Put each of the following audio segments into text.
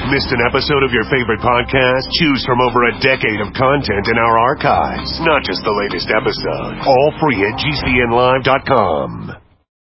Missed an episode of your favorite podcast? Choose from over a decade of content in our archives, not just the latest episode. All free at GCNlive.com.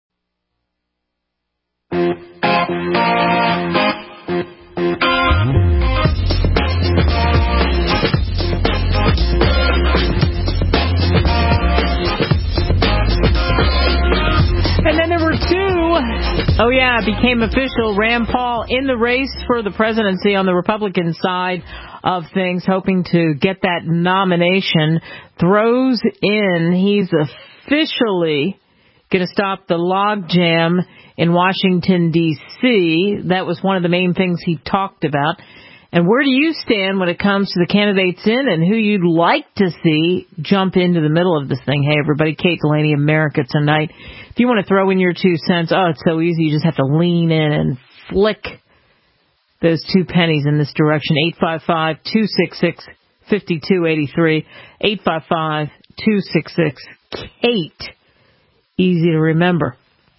And then there were two. Oh, yeah, it became official. Rand Paul in the race for the presidency on the Republican side of things, hoping to get that nomination. Throws in, he's officially going to stop the logjam in Washington, D.C. That was one of the main things he talked about. And where do you stand when it comes to the candidates in and who you'd like to see jump into the middle of this thing? Hey, everybody, Kate Delaney, America Tonight. If you want to throw in your 2 cents, it's so easy. You just have to lean in and flick those 2 pennies in this direction. 855-266-5283. 855-266-KATE. Easy to remember.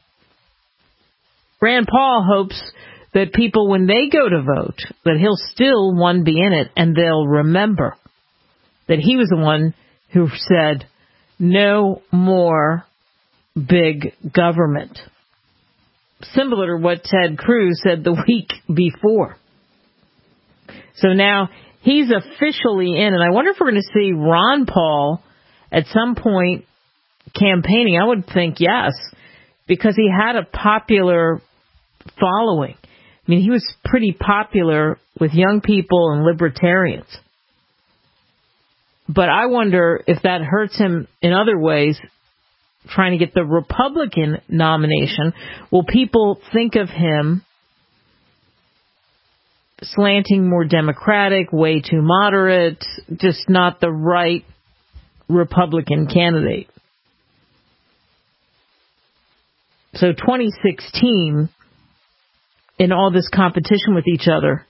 Rand Paul hopes that people, when they go to vote, that he'll still, be in it, and they'll remember that he was the one who said, no more big government. Similar to what Ted Cruz said the week before. So now he's officially in, and I wonder if we're going to see Ron Paul at some point campaigning. I would think yes, because he had a popular following. I mean, he was pretty popular with young people and libertarians. But I wonder if that hurts him in other ways, trying to get the Republican nomination. Will people think of him slanting more Democratic, way too moderate, just not the right Republican candidate? So 2016, in all this competition with each other,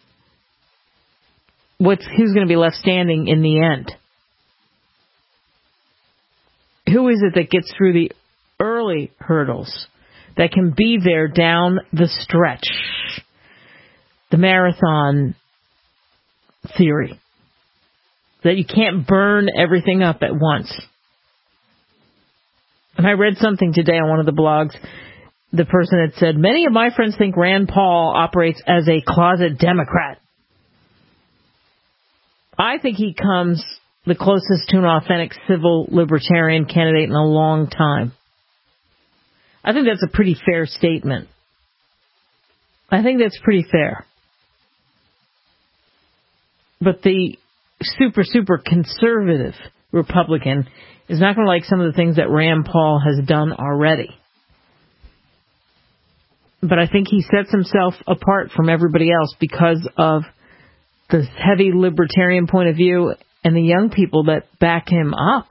who's going to be left standing in the end? Who is it that gets through the early hurdles, that can be there down the stretch? The marathon theory, that you can't burn everything up at once. And I read something today on one of the blogs. The person had said, many of my friends think Rand Paul operates as a closet Democrat. I think he comes the closest to an authentic civil libertarian candidate in a long time. I think that's a pretty fair statement. I think that's pretty fair. But the super conservative Republican is not going to like some of the things that Rand Paul has done already. But I think he sets himself apart from everybody else because of the heavy libertarian point of view and the young people that back him up.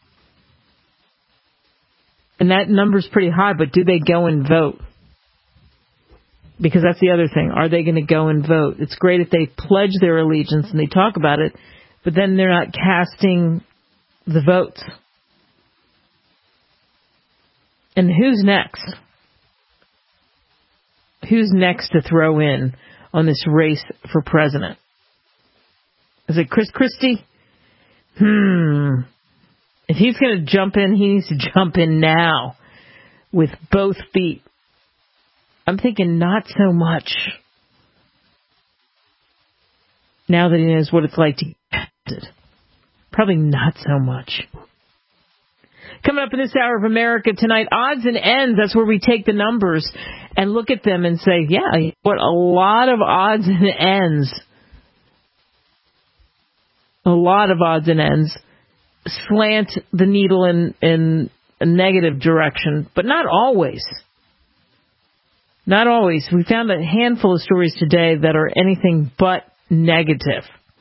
And that number's pretty high, but do they go and vote? Because that's the other thing. Are they going to go and vote? It's great if they pledge their allegiance and they talk about it, but then they're not casting the votes. And who's next? Who's next to throw in on this race for president? Is it Chris Christie? If he's going to jump in, he needs to jump in now with both feet. I'm thinking not so much now that he knows what it's like to get elected. Probably not so much. Coming up in this hour of America Tonight, odds and ends. That's where we take the numbers and look at them and say, yeah, what a lot of odds and ends. A lot of odds and ends slant the needle in a negative direction, but not always. Not always. We found a handful of stories today that are anything but negative.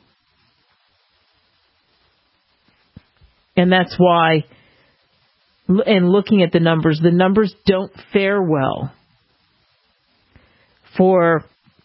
And that's why, in looking at the numbers don't fare well for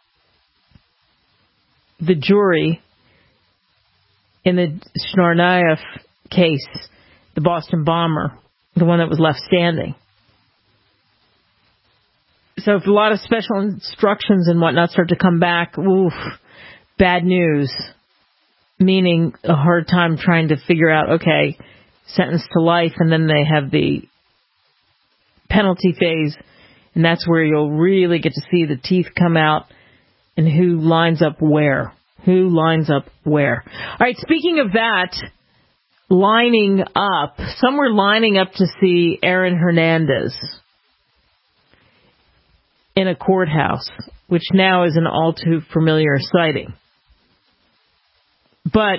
the jury in the Tsarnaev case, the Boston bomber, the one that was left standing. So if a lot of special instructions and whatnot start to come back, oof, bad news, meaning a hard time trying to figure out, okay, sentenced to life, and then they have the penalty phase, and that's where you'll really get to see the teeth come out and who lines up where. Who lines up where. All right, speaking of that, lining up, some were lining up to see Aaron Hernandez in a courthouse, which now is an all too familiar sighting. But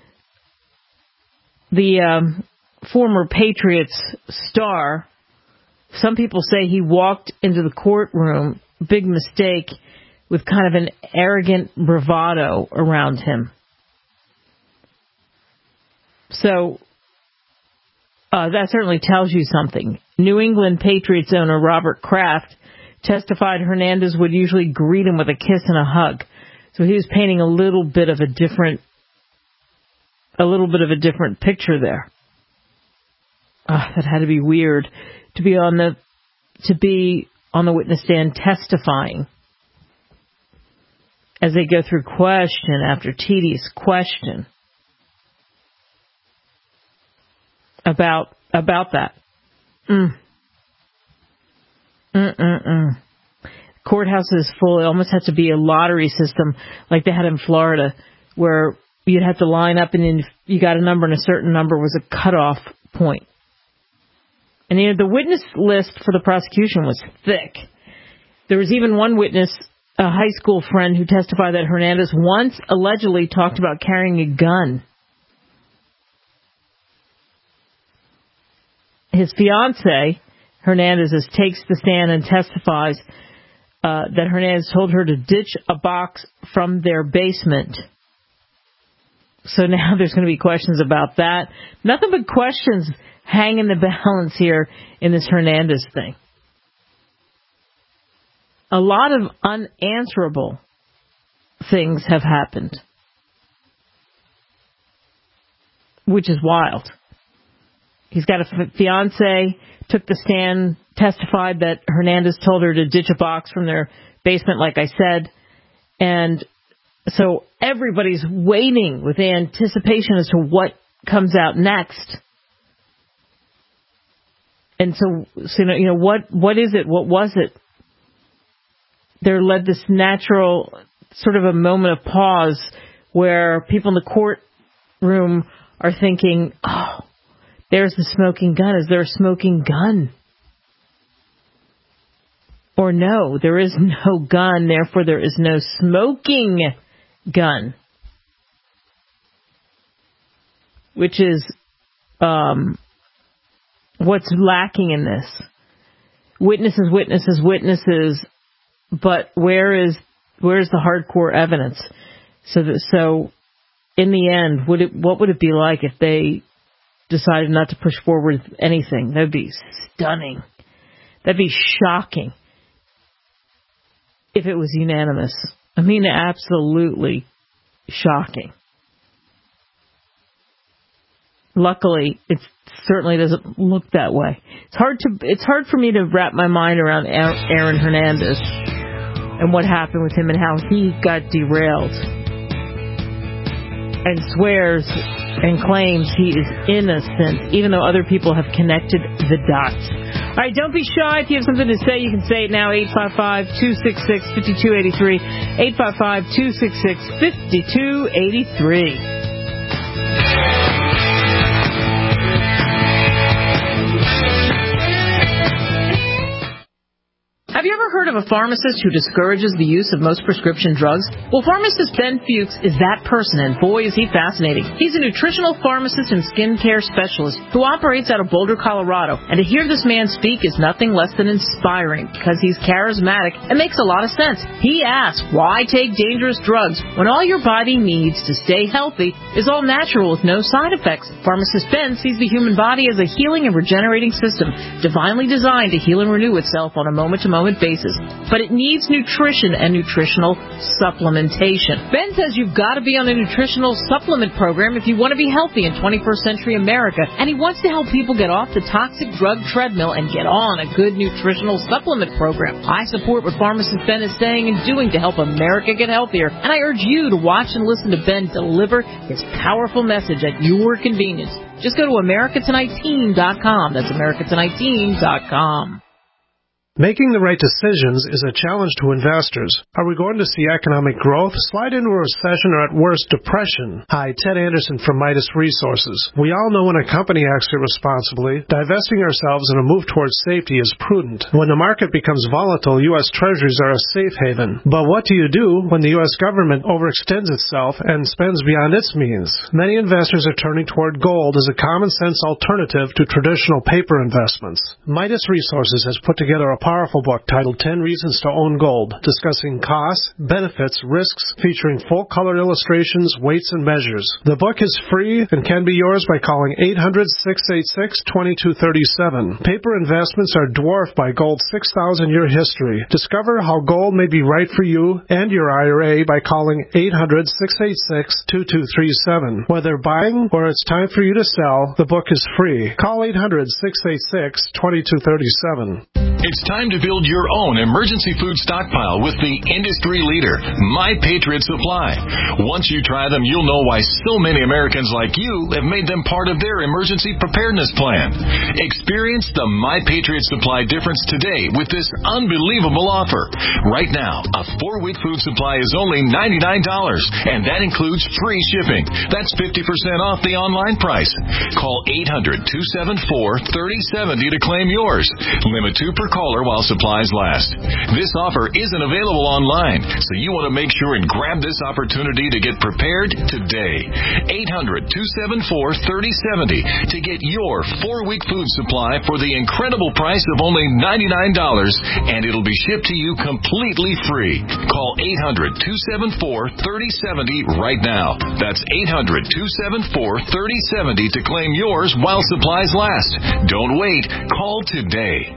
the former Patriots star, some people say he walked into the courtroom, big mistake, with kind of an arrogant bravado around him. So that certainly tells you something. New England Patriots owner Robert Kraft testified Hernandez would usually greet him with a kiss and a hug. So he was painting a little bit of a different picture there. That had to be weird to be on the witness stand testifying as they go through question after tedious question about that. Courthouse is full. It almost has to be a lottery system like they had in Florida, where you'd have to line up and then you got a number and a certain number was a cutoff point. And the witness list for the prosecution was thick. There was even one witness, a high school friend, who testified that Hernandez once allegedly talked about carrying a gun. His fiancée, Hernandez, takes the stand and testifies that Hernandez told her to ditch a box from their basement. So now there's going to be questions about that. Nothing but questions hang in the balance here in this Hernandez thing. A lot of unanswerable things have happened, which is wild. He's got a fiancée, took the stand, testified that Hernandez told her to ditch a box from their basement, like I said. And so everybody's waiting with anticipation as to what comes out next. And so what is it? What was it? There led this natural sort of a moment of pause where people in the courtroom are thinking, oh, there's the smoking gun. Is there a smoking gun? Or no, there is no gun, therefore there is no smoking gun. Which is what's lacking in this. Witnesses, but where's the hardcore evidence? So in the end, what would it be like if they decided not to push forward with anything? That'd be stunning. That'd be shocking if it was unanimous. I mean, absolutely shocking. Luckily, it certainly doesn't look that way. It's hard for me to wrap my mind around Aaron Hernandez and what happened with him and how he got derailed and swears and claims he is innocent, even though other people have connected the dots. All right, don't be shy. If you have something to say, you can say it now. 855-266-5283. 855-266-5283. Have you ever heard of a pharmacist who discourages the use of most prescription drugs? Well, pharmacist Ben Fuchs is that person, and boy, is he fascinating. He's a nutritional pharmacist and skincare specialist who operates out of Boulder, Colorado. And to hear this man speak is nothing less than inspiring because he's charismatic and makes a lot of sense. He asks, why take dangerous drugs when all your body needs to stay healthy is all natural with no side effects? Pharmacist Ben sees the human body as a healing and regenerating system, divinely designed to heal and renew itself on a moment-to-moment frequent basis, but it needs nutrition and nutritional supplementation. Ben says you've got to be on a nutritional supplement program if you want to be healthy in 21st century America, and he wants to help people get off the toxic drug treadmill and get on a good nutritional supplement program. I support what pharmacist Ben is saying and doing to help America get healthier, and I urge you to watch and listen to Ben deliver his powerful message at your convenience. Just go to AmericaTonightTeam.com. That's AmericaTonightTeam.com. Making the right decisions is a challenge to investors. Are we going to see economic growth, slide into a recession, or at worst, depression? Hi, Ted Anderson from Midas Resources. We all know when a company acts irresponsibly, divesting ourselves in a move towards safety is prudent. When the market becomes volatile, U.S. Treasuries are a safe haven. But what do you do when the U.S. government overextends itself and spends beyond its means? Many investors are turning toward gold as a common-sense alternative to traditional paper investments. Midas Resources has put together a powerful book titled 10 Reasons to Own Gold, discussing costs, benefits, risks, featuring full-color illustrations, weights, and measures. The book is free and can be yours by calling 800-686-2237. Paper investments are dwarfed by gold's 6,000-year history. Discover how gold may be right for you and your IRA by calling 800-686-2237. Whether buying or it's time for you to sell, the book is free. Call 800-686-2237. It's time to build your own emergency food stockpile with the industry leader, My Patriot Supply. Once you try them, you'll know why so many Americans like you have made them part of their emergency preparedness plan. Experience the My Patriot Supply difference today with this unbelievable offer. Right now, a 4-week food supply is only $99, and that includes free shipping. That's 50% off the online price. Call 800-274-3070 to claim yours. Limit 2 per caller while supplies last. This offer isn't available online, so you want to make sure and grab this opportunity to get prepared today. 800-274-3070 to get your 4-week food supply for the incredible price of only $99, and it'll be shipped to you completely free. Call 800-274-3070 right now. That's 800-274-3070 to claim yours while supplies last. Don't wait. Call today.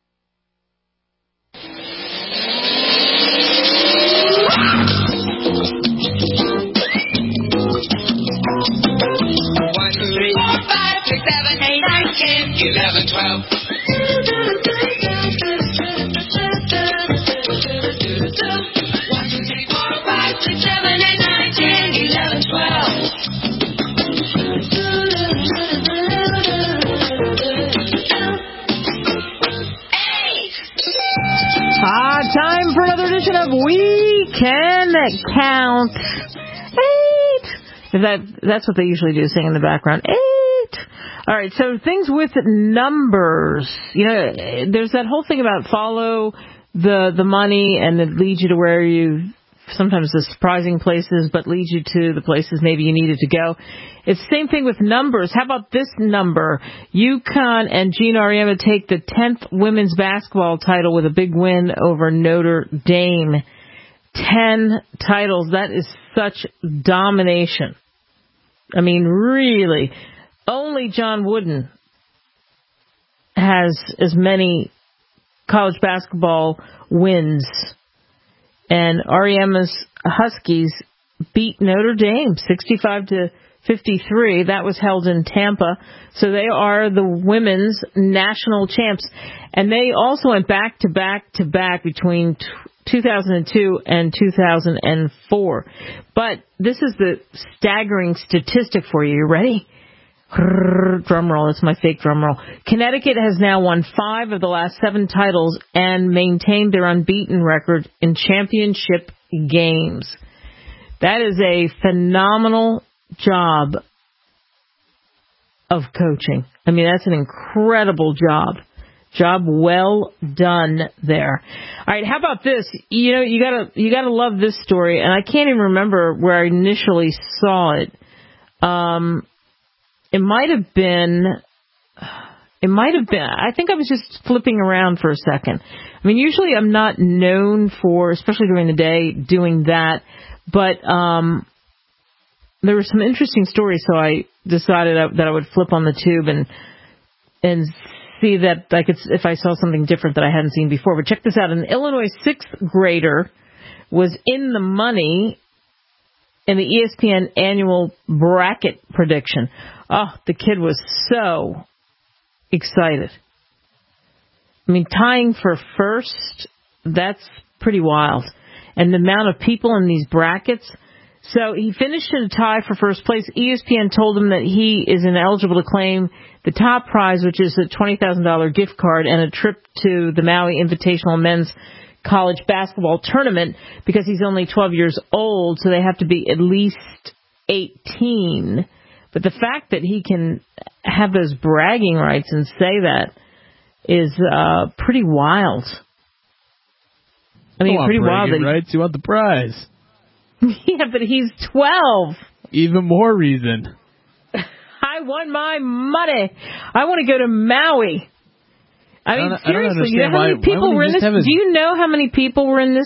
Time for another edition of We Can Count 8. That's what they usually do, sing in the background. 8. All right, so things with numbers. You know, there's that whole thing about follow the money, and it leads you to where you, sometimes the surprising places, but leads you to the places maybe you needed to go. It's the same thing with numbers. How about this number? UConn and Gene Auriemma take the 10th women's basketball title with a big win over Notre Dame. 10 titles. That is such domination. I mean, really. Only John Wooden has as many college basketball wins. And Auriemma's Huskies beat Notre Dame 65-53. That was held in Tampa. So they are the women's national champs. And they also went back to back between 2002 and 2004. But this is the staggering statistic for you. You ready? Drum roll. That's my fake drum roll. Connecticut has now won 5 of the last 7 titles and maintained their unbeaten record in championship games. That is a phenomenal job of coaching. I mean, that's an incredible job. Job well done there. All right, how about this? You know, you gotta love this story, and I can't even remember where I initially saw it. It might have been, I think I was just flipping around for a second. I mean, usually I'm not known for, especially during the day, doing that, but there were some interesting stories, so I decided that I would flip on the tube and see that if I saw something different that I hadn't seen before. But check this out. An Illinois 6th grader was in the money in the ESPN annual bracket prediction. Oh, the kid was so excited. I mean, tying for first, that's pretty wild. And the amount of people in these brackets. So he finished in a tie for first place. ESPN told him that he is ineligible to claim the top prize, which is a $20,000 gift card and a trip to the Maui Invitational Men's College Basketball Tournament, because he's only 12 years old, so they have to be at least 18. But the fact that he can have those bragging rights and say that is pretty wild. I mean, pretty wild. Rights, you want the prize. Yeah, but he's 12. Even more reason. I won my money. I want to go to Maui. I mean, seriously, you know how many people were in this? Do you know how many people were in this?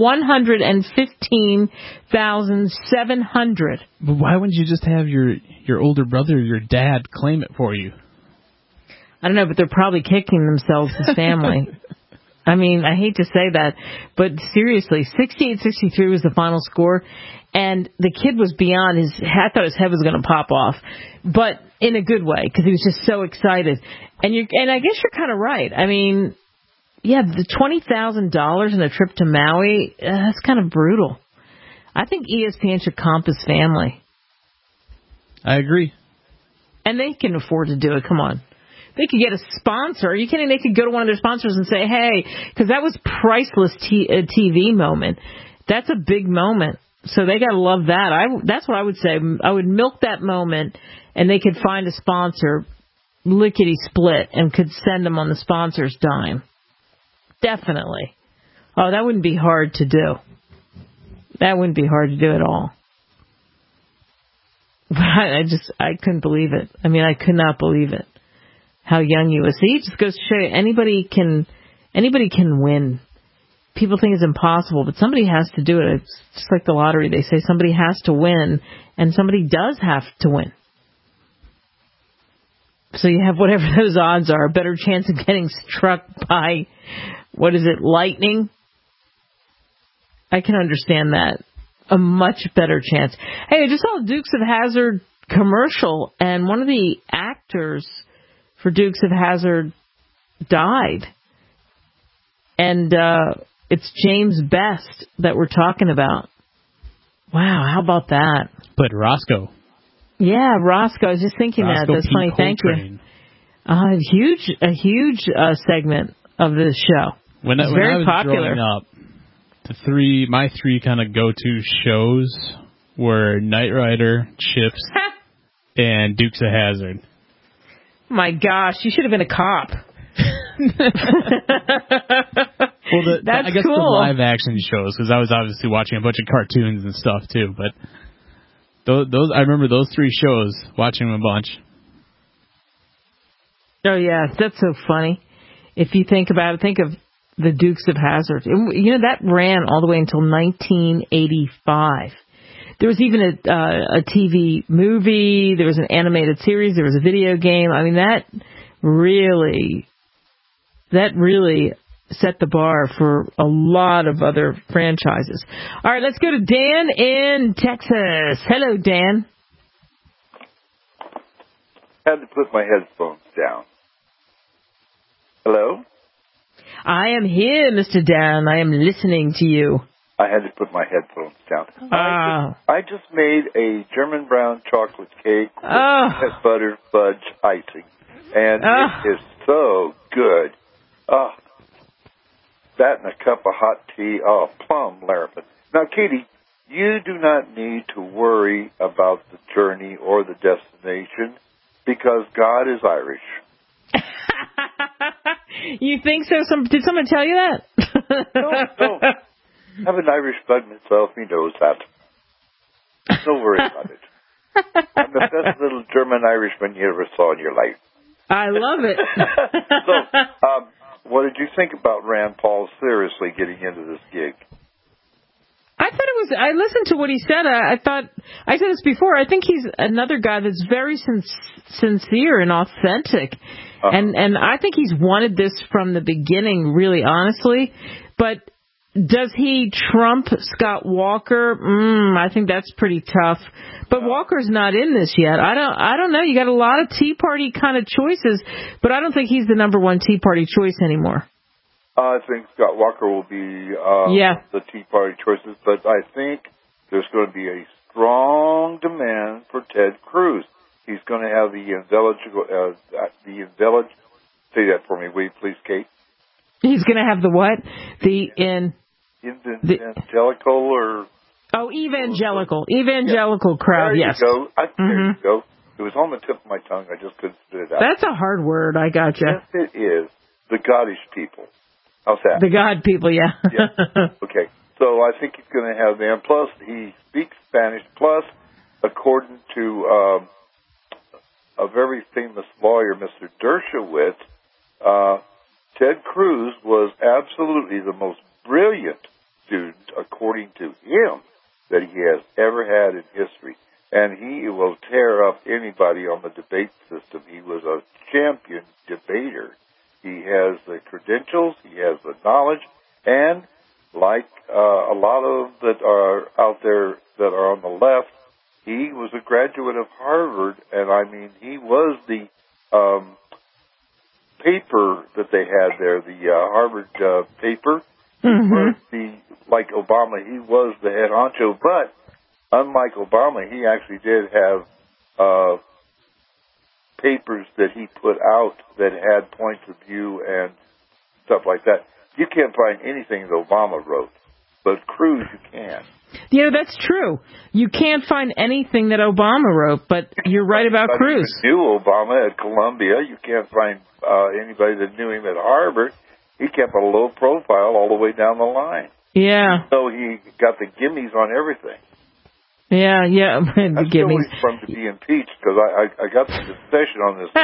115,700. But why wouldn't you just have your older brother, your dad, claim it for you? I don't know, but they're probably kicking themselves as family. I mean, I hate to say that, but seriously, 68-63 was the final score, and the kid was beyond his. I thought his head was going to pop off, but in a good way, because he was just so excited. And I guess you're kind of right. I mean, yeah, the $20,000 and a trip to Maui, that's kind of brutal. I think ESPN should comp his family. I agree. And they can afford to do it. Come on. They could get a sponsor. Are you kidding? They could go to one of their sponsors and say, hey, because that was priceless TV moment. That's a big moment. So they got to love that. That's what I would say. I would milk that moment, and they could find a sponsor, lickety split, and could send them on the sponsor's dime. Definitely. Oh, that wouldn't be hard to do. That wouldn't be hard to do at all. But I couldn't believe it. I mean, I could not believe it. How young he was. See, it just goes to show you, anybody can win. People think it's impossible, but somebody has to do it. It's just like the lottery. They say somebody has to win, and somebody does have to win. So you have whatever those odds are, a better chance of getting struck by, lightning? I can understand that. A much better chance. Hey, I just saw a Dukes of Hazzard commercial, and one of the actors for Dukes of Hazzard died. And it's James Best that we're talking about. Wow, how about that? But Roscoe. Yeah, Roscoe. I was just thinking Roscoe That's P. funny. Coltrane. Thank you. A huge segment of this show. When I was popular. Growing up, my three kind of go-to shows were Knight Rider, Chips, and Dukes of Hazzard. My gosh, you should have been a cop. Well, That's I guess cool. the live action shows, because I was obviously watching a bunch of cartoons and stuff too. But those I remember those three shows, watching them a bunch. Oh yeah, that's so funny. If you think about it, think of the Dukes of Hazzard. You know, that ran all the way until 1985. There was even a TV movie. There was an animated series. There was a video game. I mean, that really set the bar for a lot of other franchises. All right, let's go to Dan in Texas. Hello, Dan. I had to put my headphones down. Hello? I am here, Mr. Dan. I am listening to you. I had to put my headphones down. I just made a German brown chocolate cake with peanut butter fudge icing, and it is so good. That and a cup of hot tea. Plum larapin. Now, Katie, you do not need to worry about the journey or the destination because God is Irish. You think so? Did someone tell you that? No. I have an Irish bud myself. He knows that. Don't worry about it. I'm the best little German Irishman you ever saw in your life. I love it. So, what did you think about Rand Paul seriously getting into this gig? I listened to what he said. I said this before. I think he's another guy that's very sincere and authentic. And I think he's wanted this from the beginning, really honestly. But does he trump Scott Walker? I think that's pretty tough. But Walker's not in this yet. I don't know. You got a lot of Tea Party kind of choices, but I don't think he's the number one Tea Party choice anymore. I think Scott Walker will be the Tea Party choices, but I think there's going to be a strong demand for Ted Cruz. He's going to have the say that for me, will you please, Kate? He's going to have the what? Evangelical or... Oh, evangelical crowd, yes. There you go. It was on the tip of my tongue. I just couldn't spit it out. That's a hard word. I gotcha. Yes, it is. The Godish people. How's that? The God people, yeah. Yeah. Okay. So I think he's going to have them. Plus, he speaks Spanish. Plus, according to a very famous lawyer, Mr. Dershowitz, Ted Cruz was absolutely the most brilliant student, according to him, that he has ever had in history. And he will tear up anybody on the debate system. He was a champion debater. He has the credentials, he has the knowledge, and like a lot of that are out there that are on the left, he was a graduate of Harvard, and I mean, he was the paper that they had there, the Harvard paper. Like Obama, he was the head honcho, but unlike Obama, he actually did have papers that he put out that had points of view and stuff like that. You can't find anything that Obama wrote, but Cruz you can. Yeah, that's true. You can't find anything that Obama wrote, but you're right about Cruz. You knew Obama at Columbia. You can't find anybody that knew him at Harvard. He kept a low profile all the way down the line. Yeah. So he got the gimmies on everything. Yeah. I'm still waiting for him to be impeached because I got the concession on this.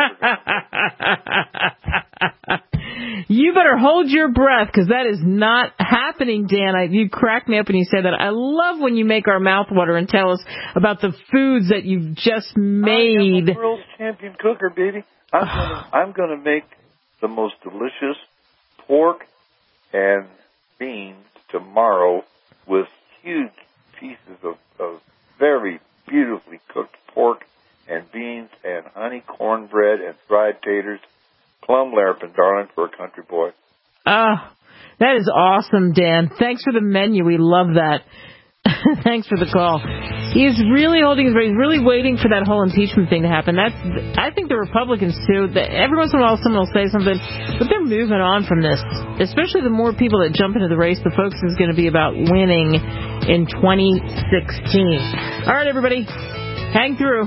You better hold your breath because that is not happening, Dan. You cracked me up when you said that. I love when you make our mouth water and tell us about the foods that you've just made. I'm a world champion cooker, baby. I'm going to make the most delicious pork and beans tomorrow with huge pieces of very beautifully cooked pork and beans and honey cornbread and fried taters. Plum Larapin, darling, for a country boy. That is awesome, Dan. Thanks for the menu. We love that. Thanks for the call. He is really holding his breath. He's really waiting for that whole impeachment thing to happen. I think the Republicans, too, every once in a while someone will say something, but they're moving on from this. Especially the more people that jump into the race, the focus is going to be about winning in 2016. All right, everybody, hang through.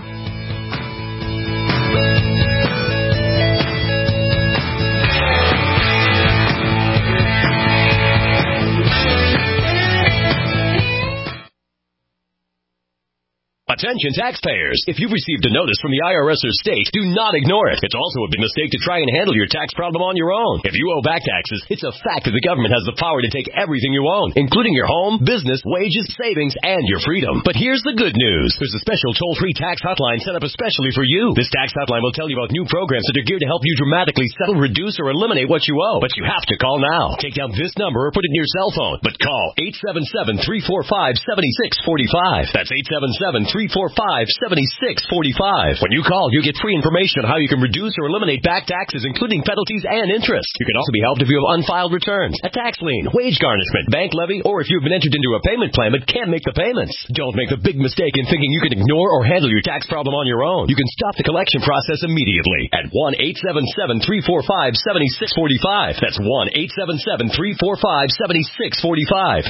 Attention taxpayers. If you've received a notice from the IRS or state, do not ignore it. It's also a big mistake to try and handle your tax problem on your own. If you owe back taxes, it's a fact that the government has the power to take everything you own, including your home, business, wages, savings, and your freedom. But here's the good news. There's a special toll-free tax hotline set up especially for you. This tax hotline will tell you about new programs that are geared to help you dramatically settle, reduce, or eliminate what you owe. But you have to call now. Take down this number or put it in your cell phone. But call 877-345-7645. That's 877-345-7645. When you call, you get free information on how you can reduce or eliminate back taxes, including penalties and interest. You can also be helped if you have unfiled returns, a tax lien, wage garnishment, bank levy, or if you've been entered into a payment plan but can't make the payments. Don't make the big mistake in thinking you can ignore or handle your tax problem on your own. You can stop the collection process immediately at 1-877-345-7645. That's 1-877-345-7645.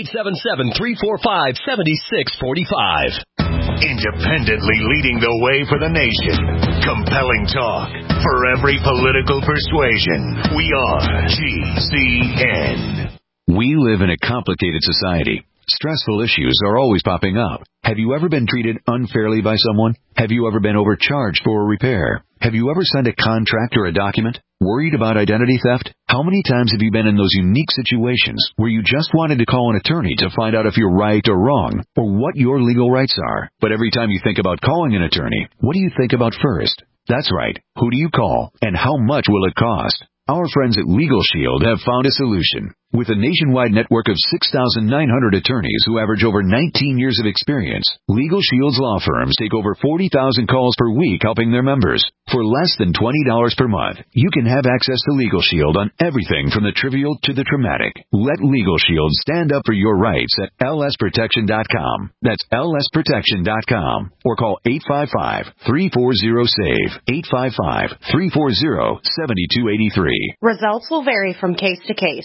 1-877-345-7645. Independently leading the way for the nation. Compelling talk for every political persuasion. We are GCN. We live in a complicated society. Stressful issues are always popping up. Have you ever been treated unfairly by someone? Have you ever been overcharged for a repair? Have you ever signed a contract or a document? Worried about identity theft? How many times have you been in those unique situations where you just wanted to call an attorney to find out if you're right or wrong, or what your legal rights are? But every time you think about calling an attorney, what do you think about first? That's right. Who do you call, and how much will it cost? Our friends at Legal Shield have found a solution. With a nationwide network of 6,900 attorneys who average over 19 years of experience, Legal Shield's law firms take over 40,000 calls per week helping their members. For less than $20 per month, you can have access to Legal Shield on everything from the trivial to the traumatic. Let Legal Shield stand up for your rights at lsprotection.com. That's lsprotection.com. Or call 855-340-SAVE. 855-340-7283. Results will vary from case to case.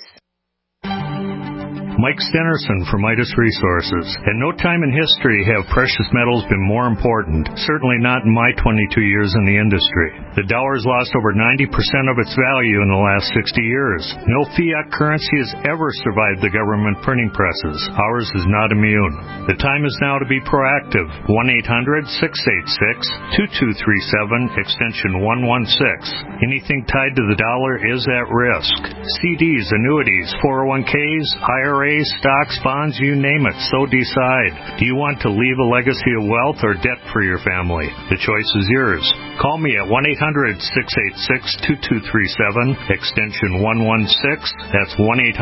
Mike Stenerson from Midas Resources. At no time in history have precious metals been more important, certainly not in my 22 years in the industry. The dollar has lost over 90% of its value in the last 60 years. No fiat currency has ever survived the government printing presses. Ours is not immune. The time is now to be proactive. 1-800-686-2237, extension 116. Anything tied to the dollar is at risk. CDs, annuities, 401ks, IRAs, stocks, bonds, you name it, so decide. Do you want to leave a legacy of wealth or debt for your family? The choice is yours. Call me at 1-800-686-2237, extension 116. That's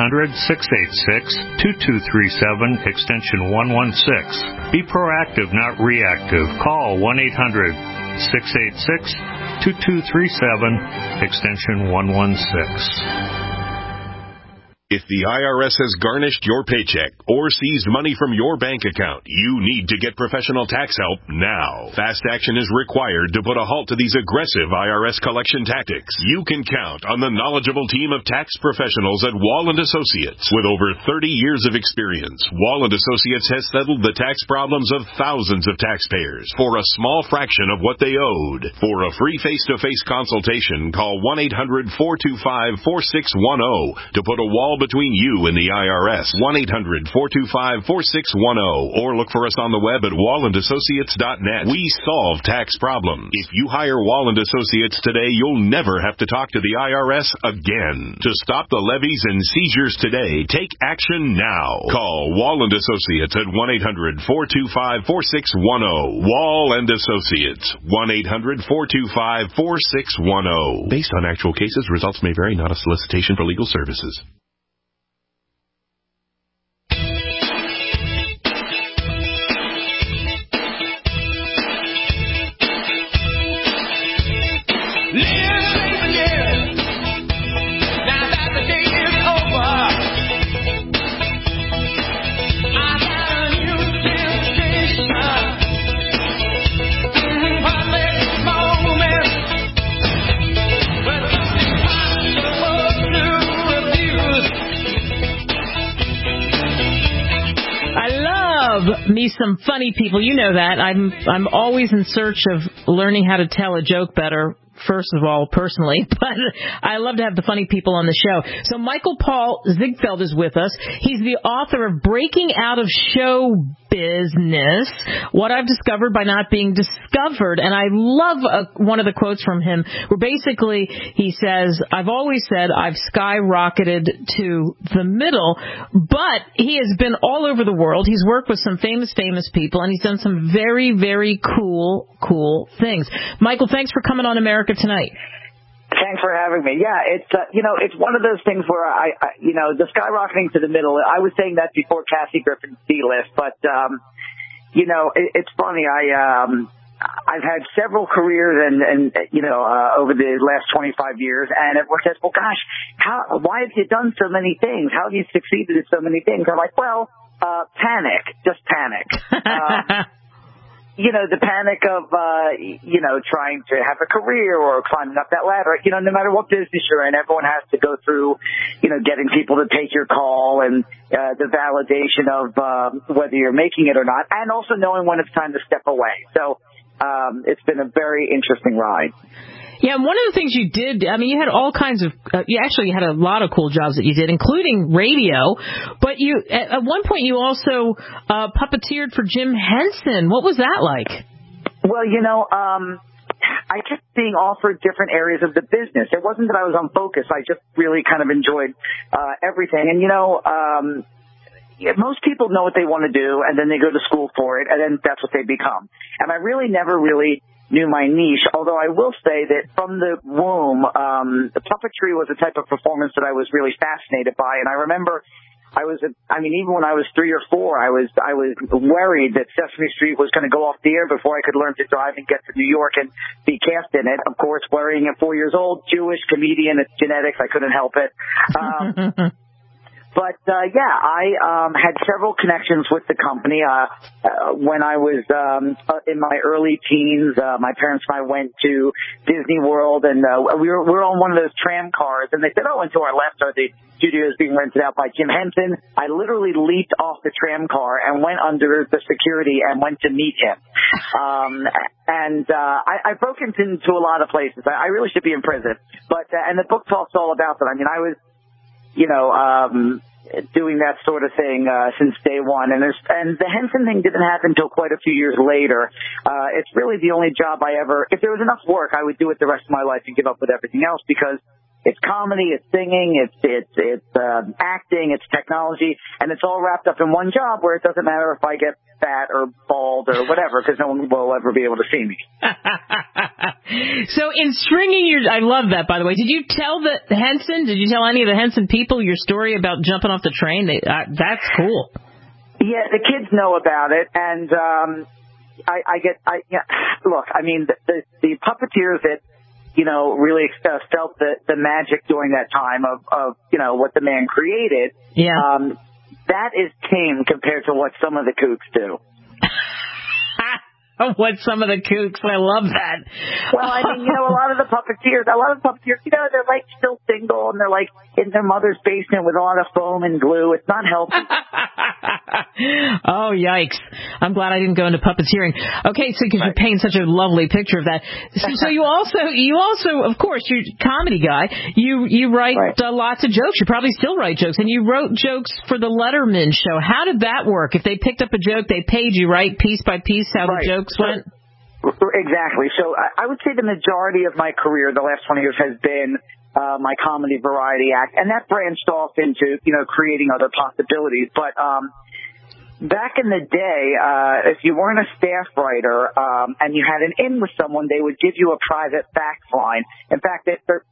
1-800-686-2237, extension 116. Be proactive, not reactive. Call 1-800-686-2237, extension 116. If the IRS has garnished your paycheck or seized money from your bank account, you need to get professional tax help now. Fast action is required to put a halt to these aggressive IRS collection tactics. You can count on the knowledgeable team of tax professionals at Wall & Associates. With over 30 years of experience, Wall & Associates has settled the tax problems of thousands of taxpayers for a small fraction of what they owed. For a free face-to-face consultation, call 1-800-425-4610 to put a wall between you and the IRS. 1-800-425-4610 or look for us on the web at wallandassociates.net. We solve tax problems. If you hire Wall & Associates today, you'll never have to talk to the IRS again. To stop the levies and seizures today, take action now. Call Wall & Associates at 1-800-425-4610. Wall & Associates. 1-800-425-4610. Based on actual cases, results may vary, not a solicitation for legal services. Me some funny people. You know that. I'm always in search of learning how to tell a joke better, first of all, personally, but I love to have the funny people on the show. So Michael Paul Ziegfeld is with us. He's the author of Breaking Out of Show Business, What I've Discovered by Not Being Discovered. And I love one of the quotes from him where basically he says, I've always said I've skyrocketed to the middle, but he has been all over the world. He's worked with some famous people, and he's done some very, very cool things. Michael, thanks for coming on America Tonight. Thanks for having me. Yeah, it's it's one of those things where I the skyrocketing to the middle. I was saying that before Kathy Griffin's D-list, but it's funny. I've had several careers and over the last 25 years, and everyone says, "Well, gosh, why have you done so many things? How have you succeeded in so many things?" I'm like, "Well, panic, just panic." The panic of, trying to have a career or climbing up that ladder. No matter what business you're in, everyone has to go through, getting people to take your call and the validation of whether you're making it or not, and also knowing when it's time to step away. So it's been a very interesting ride. Yeah, and one of the things you did, you had all kinds of, you had a lot of cool jobs that you did, including radio, but at one point you also puppeteered for Jim Henson. What was that like? Well, I kept being offered different areas of the business. It wasn't that I was unfocused. I just really kind of enjoyed everything. And, most people know what they want to do, and then they go to school for it, and then that's what they become. And I really never really knew my niche, although I will say that from the womb, the puppetry was a type of performance that I was really fascinated by. And I remember even when I was 3 or 4, I was worried that Sesame Street was going to go off the air before I could learn to drive and get to New York and be cast in it. Of course, worrying at 4 years old, Jewish, comedian, it's genetics, I couldn't help it. But I had several connections with the company. When I was in my early teens, my parents and I went to Disney World, and we were on one of those tram cars, and they said, "Oh, and to our left are the studios being rented out by Jim Henson." I literally leaped off the tram car and went under the security and went to meet him. I broke into a lot of places. I really should be in prison, but and the book talks all about that. I mean, I was doing that sort of thing since day one. And the Henson thing didn't happen until quite a few years later. It's really the only job I ever, if there was enough work, I would do it the rest of my life and give up with everything else, because it's comedy, it's singing, it's acting, it's technology, and it's all wrapped up in one job where it doesn't matter if I get fat or bald or whatever, because no one will ever be able to see me. So in stringing I love that, by the way. Did you tell did you tell any of the Henson people your story about jumping off the train? That's cool. Yeah, the kids know about it, and look, I mean, the puppeteers that really felt the magic during that time of what the man created. Yeah. That is tame compared to what some of the kooks do. What some of the kooks, I love that. Well, I mean, a lot of the puppeteers, they're like still single, and they're like in their mother's basement with a lot of foam and glue. It's not healthy. Oh, yikes. I'm glad I didn't go into puppeteering. Okay, so because you're painting such a lovely picture of that. So you also, of course, you're a comedy guy. You write lots of jokes. You probably still write jokes. And you wrote jokes for the Letterman show. How did that work? If they picked up a joke, they paid you, right, piece by piece, how the jokes went? Exactly. So I would say the majority of my career, the last 20 years, has been my comedy variety act, and that branched off into creating other possibilities. But back in the day, if you weren't a staff writer and you had an in with someone, they would give you a private fax line. In fact,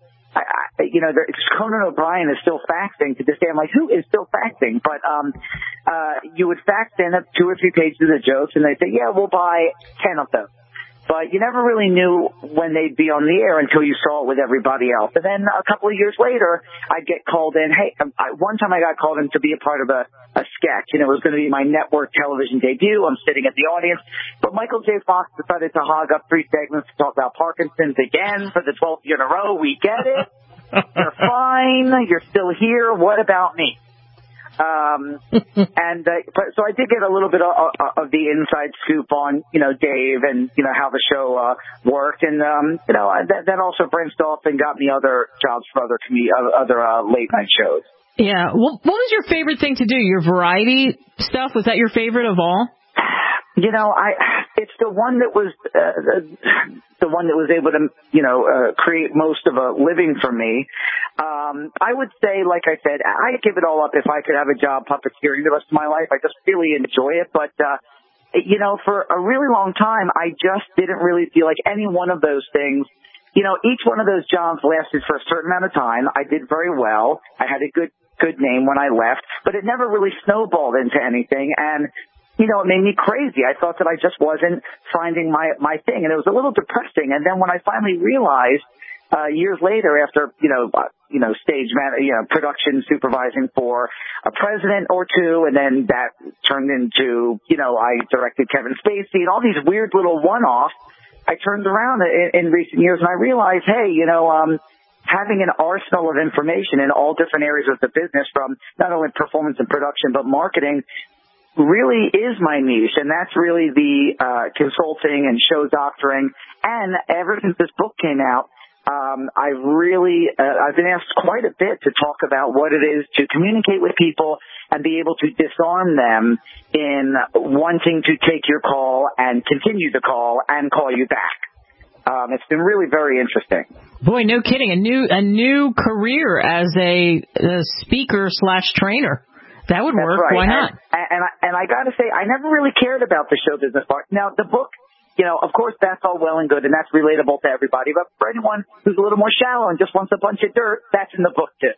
Conan O'Brien is still faxing to this day. I'm like, who is still faxing? But you would fax in 2 or 3 pages of jokes, and they'd say, yeah, we'll buy 10 of them. But you never really knew when they'd be on the air until you saw it with everybody else. And then a couple of years later, I'd get called in. Hey, one time I got called in to be a part of a sketch. It was going to be my network television debut. I'm sitting at the audience. But Michael J. Fox decided to hog up 3 segments to talk about Parkinson's again for the 12th year in a row. We get it. You're fine. You're still here. What about me? So I did get a little bit of the inside scoop on, Dave and, how the show worked. And, that also branched off and got me other jobs for other late night shows. Yeah. Well, what was your favorite thing to do? Your variety stuff? Was that your favorite of all? It's the one that was able to, create most of a living for me. I would say, like I said, I'd give it all up if I could have a job puppeteering the rest of my life. I just really enjoy it. But, for a really long time, I just didn't really feel like any one of those things. Each one of those jobs lasted for a certain amount of time. I did very well. I had a good name when I left, but it never really snowballed into anything. And it made me crazy. I thought that I just wasn't finding my thing, and it was a little depressing. And then when I finally realized, years later, after production supervising for a president or 2, and then that turned into I directed Kevin Spacey and all these weird little one-offs. I turned around in recent years and I realized, hey, having an arsenal of information in all different areas of the business, from not only performance and production but marketing, really is my niche, and that's really the consulting and show doctoring. And ever since this book came out, I've been asked quite a bit to talk about what it is to communicate with people and be able to disarm them in wanting to take your call and continue the call and call you back. It's been really very interesting. Boy, no kidding. A new career as a speaker/trainer. That would work. Right. Why not? And I got to say, I never really cared about the show business part. Now, the book, of course, that's all well and good, and that's relatable to everybody. But for anyone who's a little more shallow and just wants a bunch of dirt, that's in the book, too.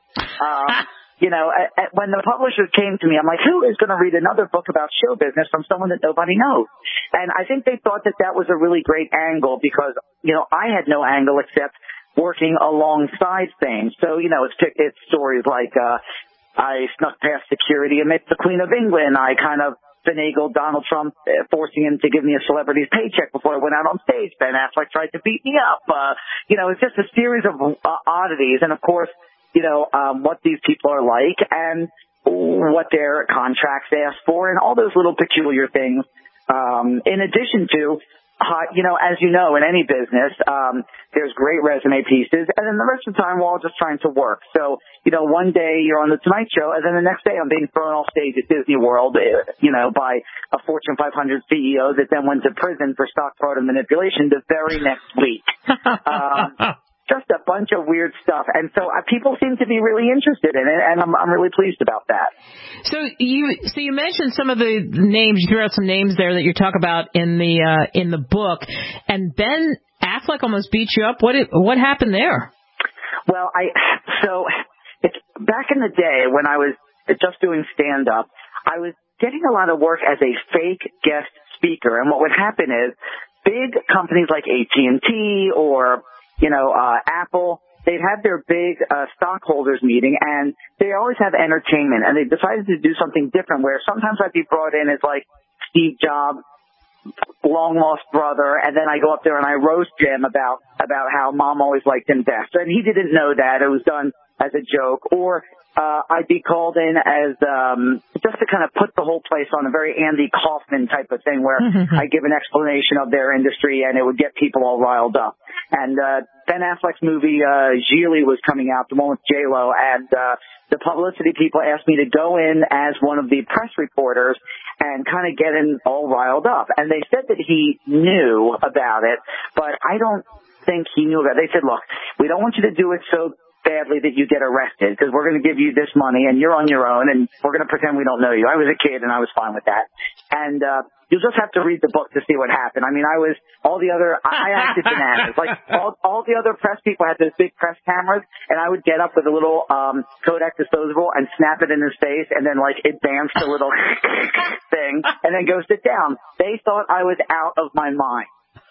When the publishers came to me, I'm like, who is going to read another book about show business from someone that nobody knows? And I think they thought that was a really great angle because, I had no angle except working alongside things. So, it's stories like, I snuck past security amidst the Queen of England. I kind of finagled Donald Trump, forcing him to give me a celebrity's paycheck before I went out on stage. Ben Affleck tried to beat me up. It's just a series of oddities. And, of course, what these people are like and what their contracts ask for and all those little peculiar things. In addition to, as you know, in any business, there's great resume pieces, and then the rest of the time we're all just trying to work. So, one day you're on the Tonight Show, and then the next day I'm being thrown off stage at Disney World, by a Fortune 500 CEO that then went to prison for stock fraud and manipulation the very next week. Just a bunch of weird stuff. And so people seem to be really interested in it, and I'm really pleased about that. So you mentioned some of the names. You threw out some names there that you talk about in the book. And Ben Affleck almost beat you up. What happened there? Well, it's back in the day when I was just doing stand-up, I was getting a lot of work as a fake guest speaker. And what would happen is big companies like AT&T or Apple, they'd have their big stockholders meeting, and they always have entertainment. And they decided to do something different where sometimes I'd be brought in as like Steve Jobs' long-lost brother, and then I go up there and I roast him about how mom always liked him best. And he didn't know that. It was done as a joke. Or I'd be called in as just to kind of put the whole place on a very Andy Kaufman type of thing where I give an explanation of their industry and it would get people all riled up. And Ben Affleck's movie Gigli was coming out, the one with J-Lo, and the publicity people asked me to go in as one of the press reporters and kind of get him all riled up. And they said that he knew about it, but I don't think he knew about it. They said, look, we don't want you to do it so badly that you get arrested because we're going to give you this money and you're on your own and we're going to pretend we don't know you. I was a kid and I was fine with that. And you'll just have to read the book to see what happened. I mean, I acted bananas. Like all the other press people had those big press cameras, and I would get up with a little Kodak disposable and snap it in his face and then like advance the little thing and then go sit down. They thought I was out of my mind.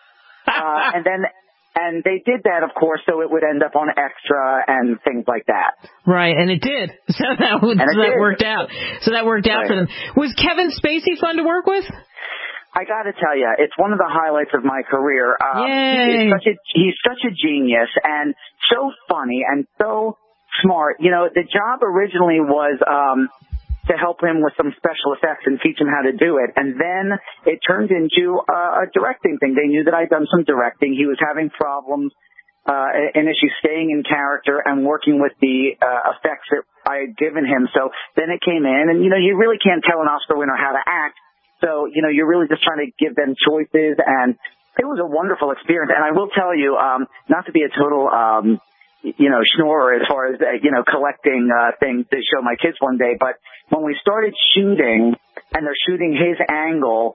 And they did that, of course, so it would end up on Extra and things like that. Right, and it did. So that worked out. So that worked out for them. Was Kevin Spacey fun to work with? I got to tell you, it's one of the highlights of my career. Yay! He's such a genius and so funny and so smart. The job originally was to help him with some special effects and teach him how to do it. And then it turned into a directing thing. They knew that I'd done some directing. He was having problems, an issue staying in character and working with the effects that I had given him. So then it came in, and, you really can't tell an Oscar winner how to act. So, you're really just trying to give them choices, and it was a wonderful experience. And I will tell you, not to be a total schnorrer as far as, collecting things to show my kids one day. But when we started shooting and they're shooting his angle,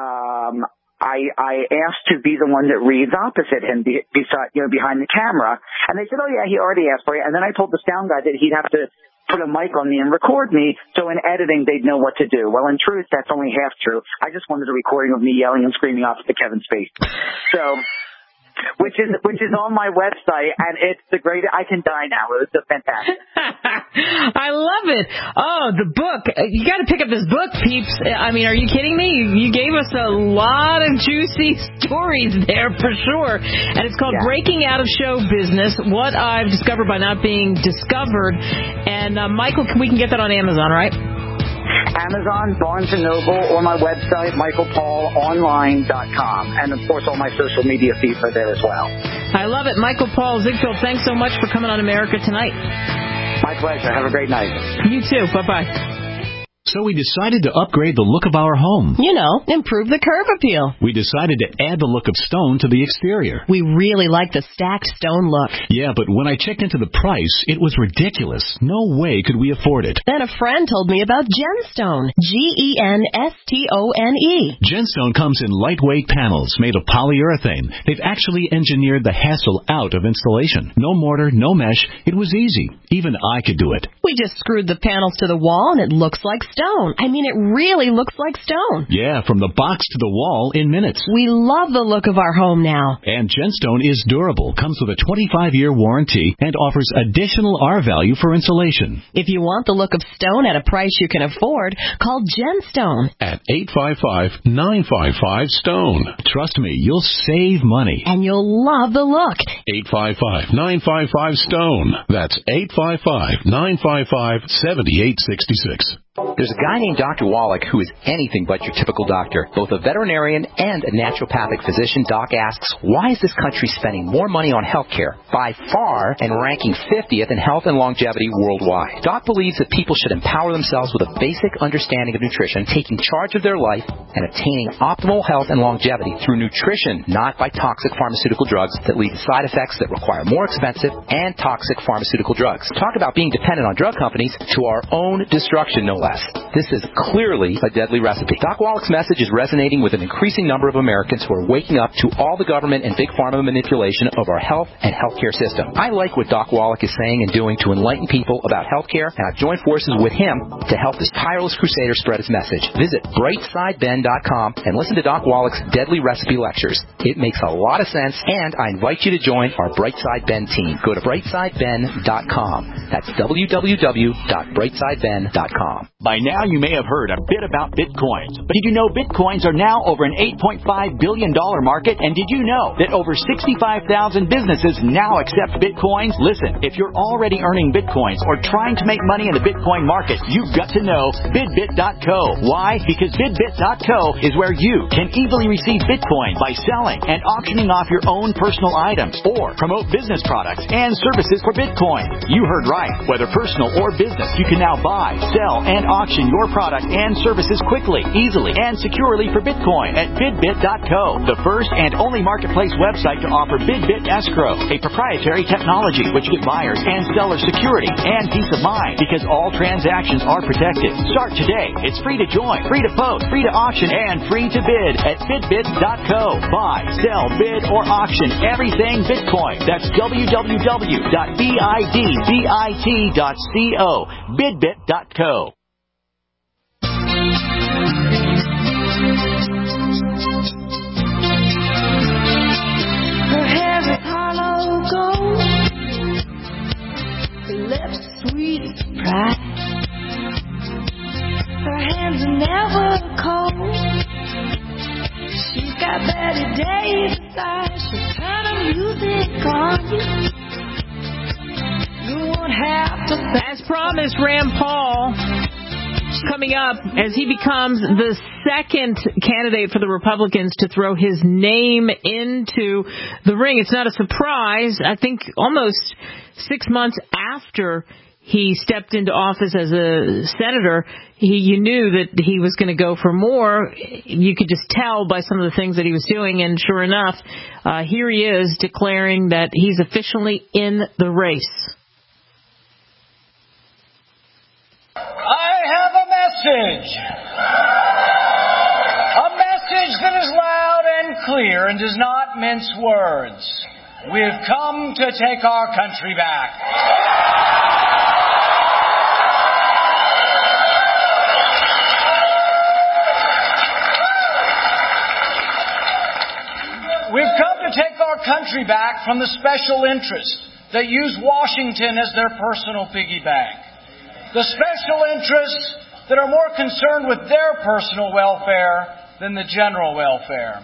I asked to be the one that reads opposite him, behind the camera. And they said, oh, yeah, he already asked for it. And then I told the sound guy that he'd have to put a mic on me and record me, so in editing they'd know what to do. Well, in truth, that's only half true. I just wanted a recording of me yelling and screaming opposite Kevin Spacey. So... Which is on my website, and it's the greatest. I can die now. It's fantastic. I love it. Oh, the book. You got to pick up this book, peeps. I mean, are you kidding me? You gave us a lot of juicy stories there for sure. And it's called Breaking Out of Show Business, What I've Discovered by Not Being Discovered. And, Michael, we can get that on Amazon, right? Amazon, Barnes & Noble, or my website, michaelpaulonline.com. And, of course, all my social media feeds are there as well. I love it. Michael Paul Ziegfeld, thanks so much for coming on America Tonight. My pleasure. Have a great night. You too. Bye-bye. So we decided to upgrade the look of our home. You know, improve the curb appeal. We decided to add the look of stone to the exterior. We really like the stacked stone look. Yeah, but when I checked into the price, it was ridiculous. No way could we afford it. Then a friend told me about Genstone. Genstone. Genstone comes in lightweight panels made of polyurethane. They've actually engineered the hassle out of installation. No mortar, no mesh. It was easy. Even I could do it. We just screwed the panels to the wall and it looks like stone. I mean, it really looks like stone. Yeah, from the box to the wall in minutes. We love the look of our home now. And Genstone is durable, comes with a 25-year warranty, and offers additional R-value for insulation. If you want the look of stone at a price you can afford, call Genstone at 855-955-STONE. Trust me, you'll save money. And you'll love the look. 855-955-STONE. That's 855-955-7866. There's a guy named Dr. Wallach who is anything but your typical doctor. Both a veterinarian and a naturopathic physician, Doc asks, why is this country spending more money on health care by far and ranking 50th in health and longevity worldwide? Doc believes that people should empower themselves with a basic understanding of nutrition, taking charge of their life, and attaining optimal health and longevity through nutrition, not by toxic pharmaceutical drugs that lead to side effects that require more expensive and toxic pharmaceutical drugs. Talk about being dependent on drug companies to our own destruction, no less. This is clearly a deadly recipe. Doc Wallach's message is resonating with an increasing number of Americans who are waking up to all the government and big pharma manipulation of our health and healthcare system. I like what Doc Wallach is saying and doing to enlighten people about healthcare, and I've joined forces with him to help this tireless crusader spread his message. Visit brightsideben.com and listen to Doc Wallach's deadly recipe lectures. It makes a lot of sense, and I invite you to join our Brightside Ben team. Go to brightsideben.com. That's www.brightsideben.com. By now, you may have heard a bit about Bitcoins. But did you know Bitcoins are now over an $8.5 billion market? And did you know that over 65,000 businesses now accept Bitcoins? Listen, if you're already earning Bitcoins or trying to make money in the Bitcoin market, you've got to know BidBit.co. Why? Because BidBit.co is where you can easily receive Bitcoin by selling and auctioning off your own personal items or promote business products and services for Bitcoin. You heard right. Whether personal or business, you can now buy, sell, and auction your product and services quickly, easily, and securely for Bitcoin at BidBit.co, the first and only marketplace website to offer BidBit Escrow, a proprietary technology which gives buyers and sellers security and peace of mind because all transactions are protected. Start today. It's free to join, free to post, free to auction, and free to bid at BidBit.co. Buy, sell, bid, or auction everything Bitcoin. That's www.bidbit.co. BidBit.co. Her hair is hollow gold, her lips sweet surprise. Her hands are never cold. She's got Betty Davis eyes. She'll turn the music on you. You won't have to. As promised, Rand Paul coming up as he becomes the second candidate for the Republicans to throw his name into the ring. It's not a surprise. I think almost 6 months after he stepped into office as a senator, you knew that he was going to go for more. You could just tell by some of the things that he was doing, and sure enough, here he is declaring that he's officially in the race. I have a message. A message that is loud and clear and does not mince words. We've come to take our country back. We've come to take our country back from the special interests that use Washington as their personal piggy bank. The special interests that are more concerned with their personal welfare than the general welfare.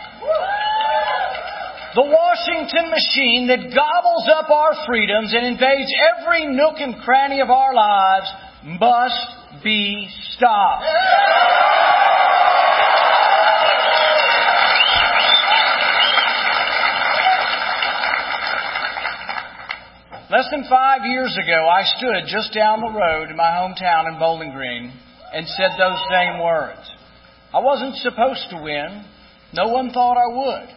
The Washington machine that gobbles up our freedoms and invades every nook and cranny of our lives must be stopped. Less than 5 years ago, I stood just down the road in my hometown in Bowling Green and said those same words. I wasn't supposed to win. No one thought I would.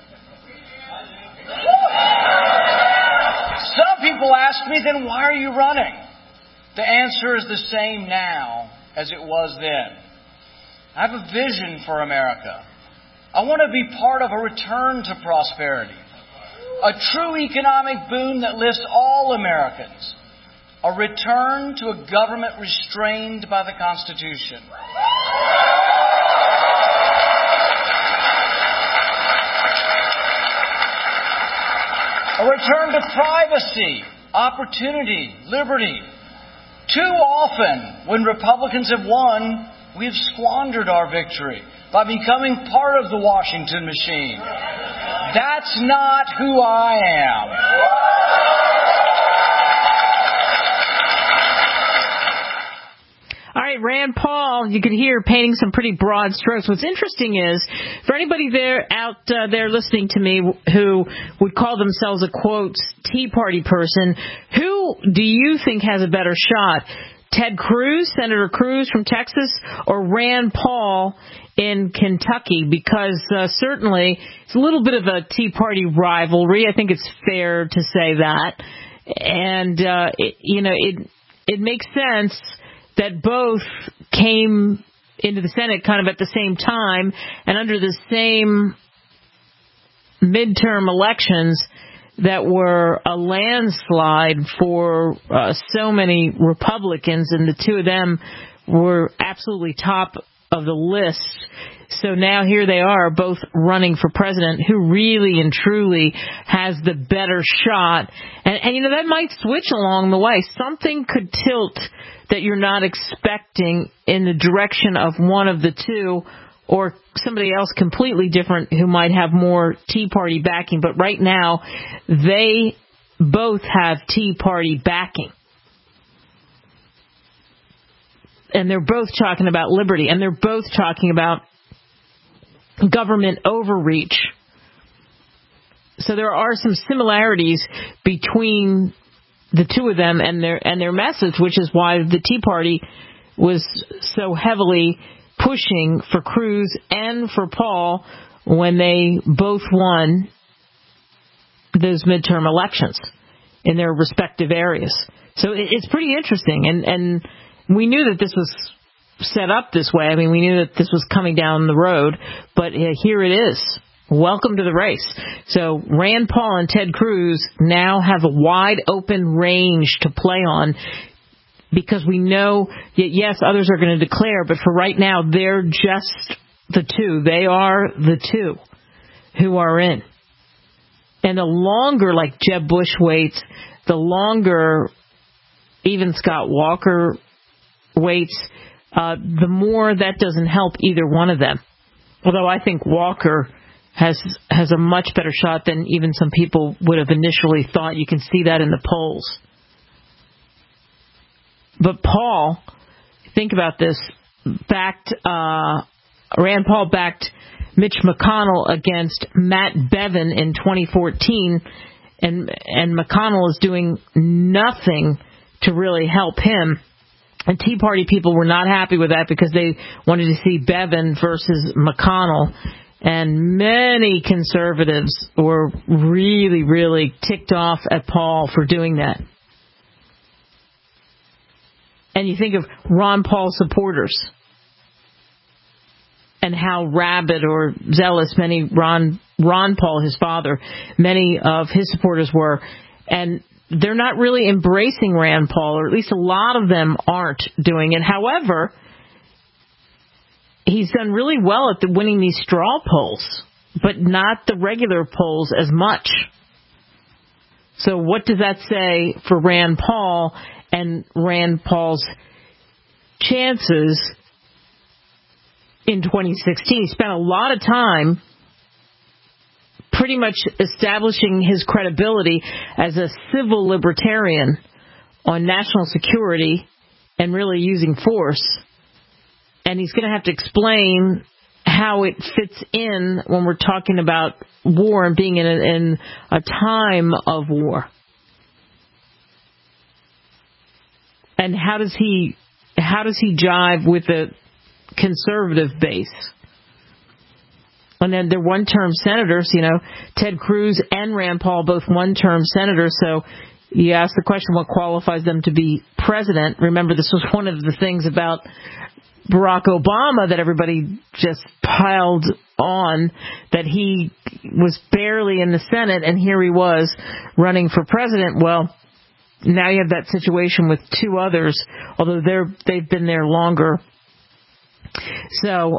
Some people ask me, then why are you running? The answer is the same now as it was then. I have a vision for America. I want to be part of a return to prosperity, a true economic boom that lifts all Americans, a return to a government restrained by the Constitution. A return to privacy, opportunity, liberty. Too often, when Republicans have won, we have squandered our victory by becoming part of the Washington machine. That's not who I am. All right, Rand Paul, you could hear painting some pretty broad strokes. What's interesting is, for anybody out there listening to me who would call themselves a, quote, Tea Party person, who do you think has a better shot? Ted Cruz, Senator Cruz from Texas, or Rand Paul in Kentucky? Because certainly it's a little bit of a Tea Party rivalry. I think it's fair to say that. And, it makes sense that both came into the Senate kind of at the same time and under the same midterm elections that were a landslide for so many Republicans, and the two of them were absolutely top of the list. So now here they are, both running for president. Who really and truly has the better shot? And that might switch along the way. Something could tilt that you're not expecting in the direction of one of the two, or somebody else completely different who might have more Tea Party backing. But right now, they both have Tea Party backing. And they're both talking about liberty, and they're both talking about government overreach. So there are some similarities between the two of them and their message, which is why the Tea Party was so heavily pushing for Cruz and for Paul when they both won those midterm elections in their respective areas. So it's pretty interesting, and we knew that this was set up this way. I mean, we knew that this was coming down the road, but here it is. Welcome to the race. So Rand Paul and Ted Cruz now have a wide open range to play on, because we know that, yes, others are going to declare, but for right now, they're just the two. They are the two who are in. And the longer, like Jeb Bush waits, the longer even Scott Walker waits, the more that doesn't help either one of them. Although I think Walker has a much better shot than even some people would have initially thought. You can see that in the polls. But Paul, think about this, Rand Paul backed Mitch McConnell against Matt Bevin in 2014, and McConnell is doing nothing to really help him. And Tea Party people were not happy with that because they wanted to see Bevin versus McConnell. And many conservatives were really, really ticked off at Paul for doing that. And you think of Ron Paul supporters and how rabid or zealous many Ron Paul, his father, many of his supporters were. And they're not really embracing Rand Paul, or at least a lot of them aren't doing it. However, he's done really well at winning these straw polls, but not the regular polls as much. So what does that say for Rand Paul and Rand Paul's chances in 2016? He spent a lot of time pretty much establishing his credibility as a civil libertarian on national security and really using force. And he's going to have to explain how it fits in when we're talking about war and being in a time of war. And how does he how does he jive with the conservative base? And then they're one-term senators, Ted Cruz and Rand Paul, both one-term senators. So you ask the question, what qualifies them to be president? Remember, this was one of the things about Barack Obama that everybody just piled on, that he was barely in the Senate, and here he was running for president. Well, now you have that situation with two others, although they've been there longer. So,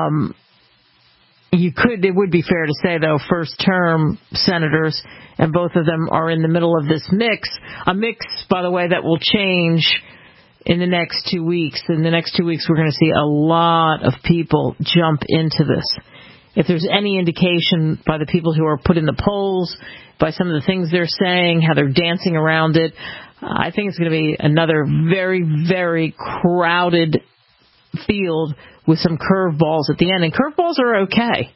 it would be fair to say, though, first-term senators, and both of them are in the middle of this mix. A mix, by the way, that will change in the next 2 weeks. In the next 2 weeks, we're going to see a lot of people jump into this. If there's any indication by the people who are put in the polls, by some of the things they're saying, how they're dancing around it, I think it's going to be another very, very crowded field with some curveballs at the end. And curveballs are okay.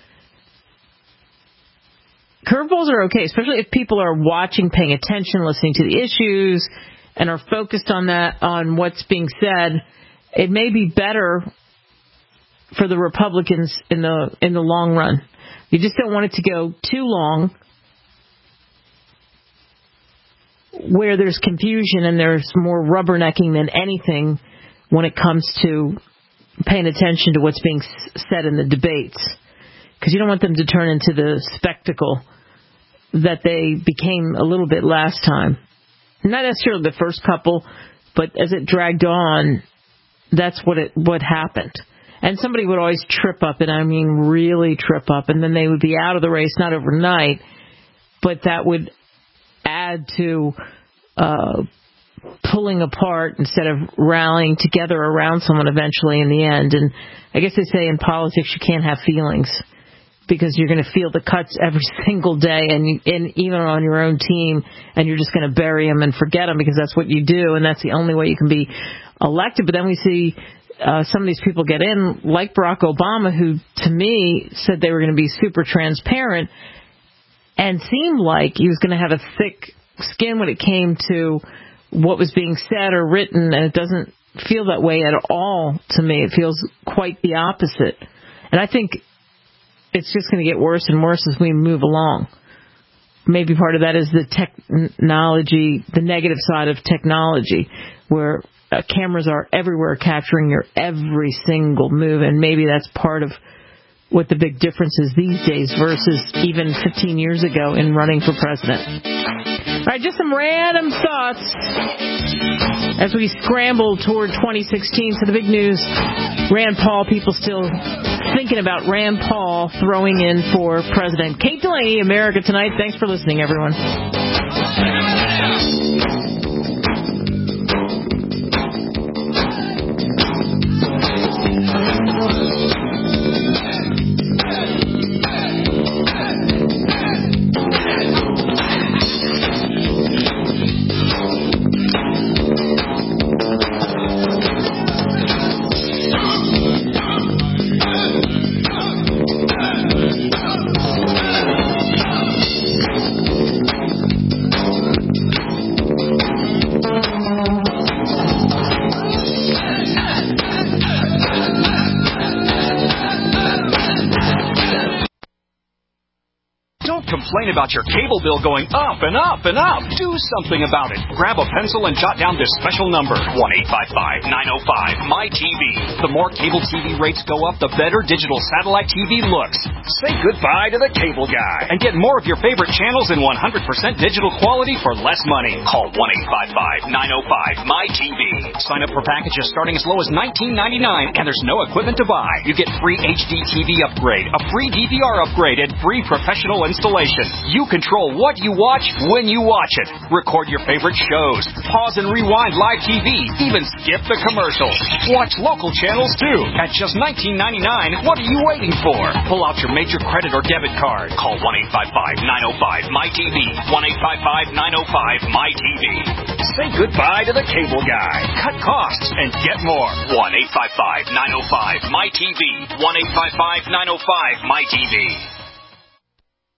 Curveballs are okay, especially if people are watching, paying attention, listening to the issues, and are focused on what's being said. It may be better for the Republicans in the long run. You just don't want it to go too long where there's confusion and there's more rubbernecking than anything when it comes to paying attention to what's being said in the debates. Because you don't want them to turn into the spectacle that they became a little bit last time. Not necessarily the first couple, but as it dragged on, that's what happened. And somebody would always trip up, and I mean really trip up, and then they would be out of the race, not overnight, but that would add to pulling apart instead of rallying together around someone eventually in the end. And I guess they say in politics you can't have feelings, because you're going to feel the cuts every single day, and even on your own team, and you're just going to bury them and forget them, because that's what you do, and that's the only way you can be elected. But then we see some of these people get in, like Barack Obama, who, to me, said they were going to be super transparent and seemed like he was going to have a thick skin when it came to what was being said or written, and it doesn't feel that way at all to me. It feels quite the opposite. And I think it's just going to get worse and worse as we move along. Maybe part of that is the technology, the negative side of technology, where cameras are everywhere capturing your every single move, and maybe that's part of what the big difference is these days versus even 15 years ago in running for president. All right, just some random thoughts as we scramble toward 2016. So the big news, Rand Paul, people still thinking about Rand Paul throwing in for president. Kate Delaney, America Tonight. Thanks for listening, everyone. Complain about your cable bill going up and up and up. Do something about it. Grab a pencil and jot down this special number, 1-855-905-MY-TV. The more cable TV rates go up, the better digital satellite TV looks. Say goodbye to the cable guy and get more of your favorite channels in 100% digital quality for less money. Call 1-855-905-MY-TV. Sign up for packages starting as low as $19.99, and there's no equipment to buy. You get free HD TV upgrade, a free DVR upgrade, and free professional installation. You control what you watch when you watch it. Record your favorite shows. Pause and rewind live TV. Even skip the commercials. Watch local channels too. At just $19.99, what are you waiting for? Pull out your major credit or debit card. Call 1-855-905-MY-TV. 1-855-905-MY-TV. Say goodbye to the cable guy. Cut costs and get more. 1-855-905-MY-TV. 1-855-905-MY-TV.